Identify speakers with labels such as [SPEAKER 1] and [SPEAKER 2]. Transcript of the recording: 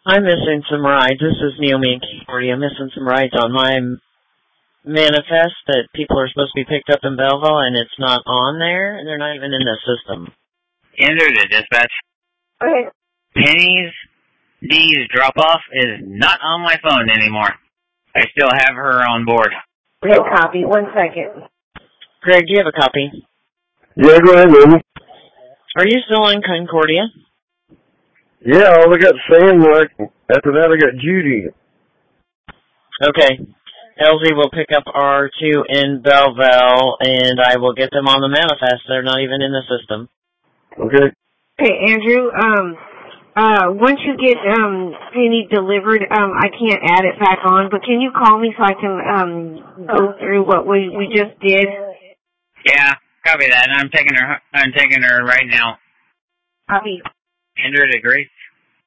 [SPEAKER 1] I'm missing some rides. This is Naomi in Concordia. I'm missing some rides on my manifest that people are supposed to be picked up in Belleville, and it's not on there, and they're not even in the system.
[SPEAKER 2] Enter the dispatch.
[SPEAKER 3] Okay.
[SPEAKER 2] Penny's D's drop-off is not on my phone anymore. I still have her on board.
[SPEAKER 3] Okay, copy. 1 second.
[SPEAKER 1] Greg, do you have a copy?
[SPEAKER 4] Yeah, go ahead, Naomi.
[SPEAKER 1] Are you still in Concordia?
[SPEAKER 4] Yeah, all I got Sam. After that, I got Judy.
[SPEAKER 1] Okay. LZ will pick up R2 in Belleville, and I will get them on the manifest. They're not even in the system.
[SPEAKER 4] Okay.
[SPEAKER 3] Okay, Andrew, once you get Penny delivered, I can't add it back on, but can you call me so I can go through what we just did?
[SPEAKER 2] Yeah, copy that. I'm taking her right now.
[SPEAKER 3] Copy.
[SPEAKER 2] Enter it, agree.